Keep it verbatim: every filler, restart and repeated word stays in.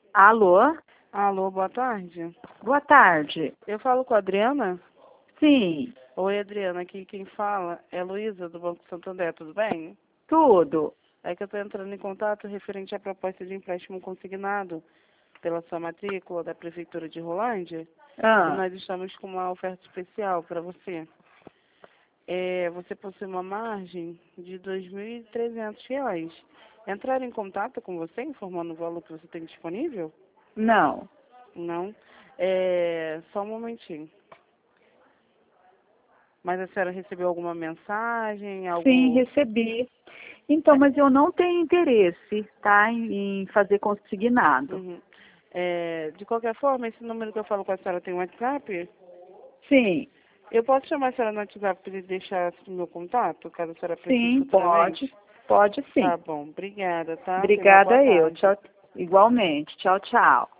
Alô? Alô, boa tarde. Boa tarde. Eu falo com a Adriana? Sim, Oi, Adriana, aqui quem fala é Luísa, do Banco Santander, tudo bem? tudo. É que eu estou entrando em contato referente à proposta de empréstimo consignado pela sua matrícula da Prefeitura de Rolândia. E Ah, nós estamos com uma oferta especial para você. É, você possui uma margem de dois mil e trezentos reais. Entrar em contato com você, informando o valor que você tem disponível? não. Não. É, só um momentinho. Mas a senhora recebeu alguma mensagem, Sim, algo... recebi. Então, mas eu não tenho interesse, tá, em em fazer consignado. Uhum. É, de qualquer forma, esse número que eu falo com a senhora tem um WhatsApp? Sim, Eu posso chamar a senhora no WhatsApp para ele deixar o meu contato, caso a senhora precise sim, pode. futuramente? Pode Tá sim. bom, obrigada, tá? Tenha uma boa Obrigada eu. tarde. Tchau. Igualmente. Tchau, tchau.